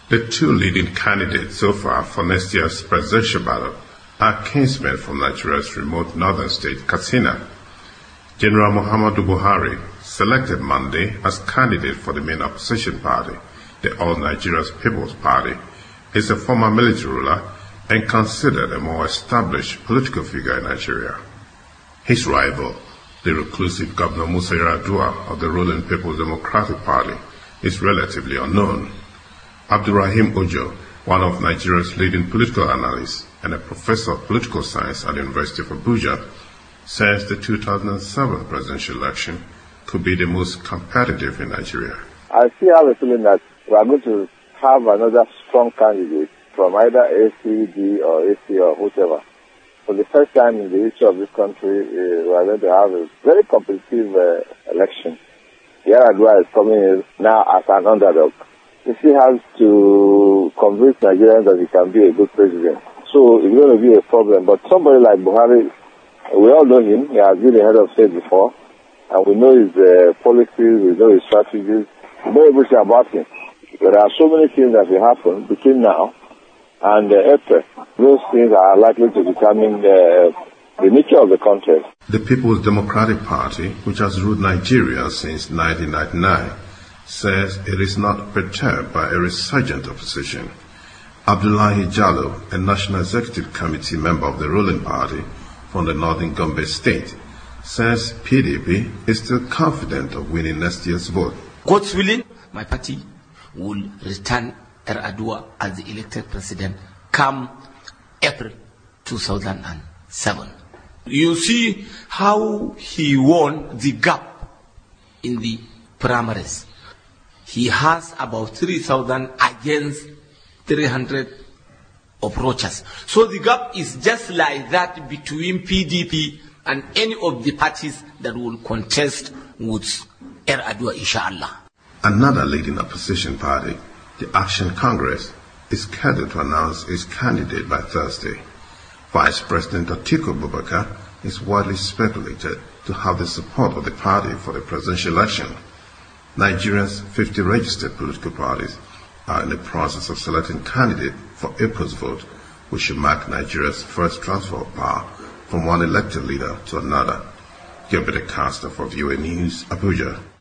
The two leading candidates so far for next year's presidential ballot are kinsmen from Nigeria's remote northern state, Katsina. General Muhammadu Buhari, selected Monday as candidate for the main opposition party, the All Nigeria's People's Party, is a former military ruler and considered a more established political figure in Nigeria. His rival, the reclusive Governor Musa Yar'Adua of the ruling People's Democratic Party, is relatively unknown. Abdurrahim Ojo, one of Nigeria's leading political analysts and a professor of political science at the University of Abuja, says the 2007 presidential election could be the most competitive in Nigeria. I still have a feeling that we are going to have another strong candidate from either ACD or AC or whatever. For the first time in the history of this country, we are going to have a very competitive election. Yar'Adua is coming in now as an underdog. He still has to convince Nigerians that he can be a good president. So it's going to be a problem. But somebody like Buhari, we all know him. He has been the head of state before. And we know his policies, we know his strategies, we know everything about him. There are so many things that will happen between now and April. Those things are likely to determine the nature of the contest. The People's Democratic Party, which has ruled Nigeria since 1999, says it is not perturbed by a resurgent opposition. Abdullahi Jallo, a National Executive Committee member of the ruling party from the northern Gombe state, says PDP is still confident of winning next year's vote. God's willing, my party will return Yar'Adua as the elected president come April 2007. You see how he won the gap in the primaries. He has about 3,000 against 300 approaches. So the gap is just like that between PDP and any of the parties that will contest with Yar'Adua, inshallah. Another leading opposition party, the Action Congress, is scheduled to announce its candidate by Thursday. Vice President Atiku Abubakar is widely speculated to have the support of the party for the presidential election. Nigeria's 50 registered political parties are in the process of selecting candidates for April's vote, which should mark Nigeria's first transfer of power from one elected leader to another. Gilbert Acosta for VOA News, Abuja.